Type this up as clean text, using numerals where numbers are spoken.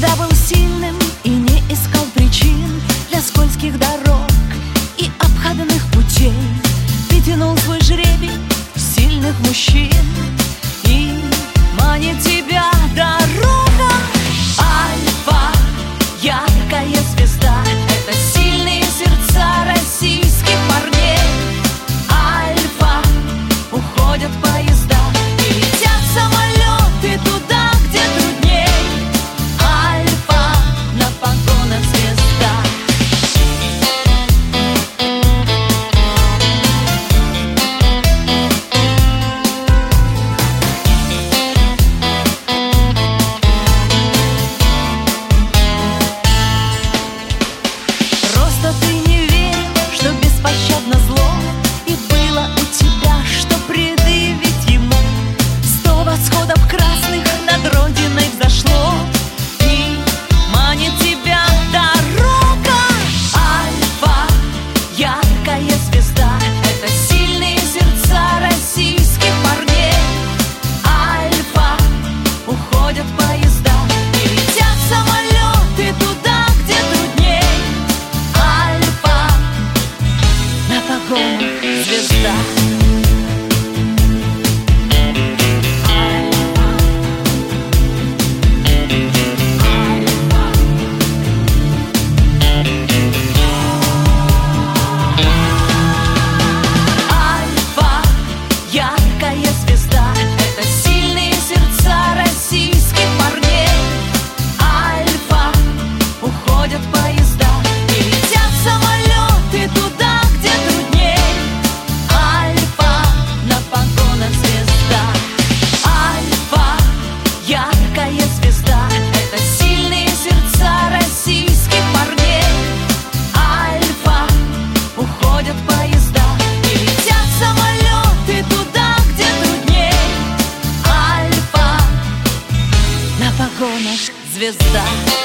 всегда был сильным и не искал причин для скользких дорог и обходных путей. Ты тянул свой жребий сильных мужчин, и манит тебя дорога. Альфа, яркая звезда, это сильные сердца российских парней. Альфа, уходят поезда и летят самолеты туда, где трудней. Альфа, на погонах звезда. Просто ты не верил, что беспощадно зло, и было у тебя, что предъявить ему. 100 восходов красных над родиной взошло, и манит тебя дорога. Альфа, яркая звезда, это сильные сердца российских парней. Альфа, уходят поезда и летят самолеты туда, где трудней. Альфа, на погонах звезда. Альфа, яркая звезда, это сильные сердца российских парней. Альфа, уходят поезда и летят самолеты туда, где трудней. Альфа, на погонах звезда. Альфа, яркая звезда, это сильные сердца российских парней. Альфа, уходят поезда и летят самолеты туда, где трудней. Альфа, на погонах звезда.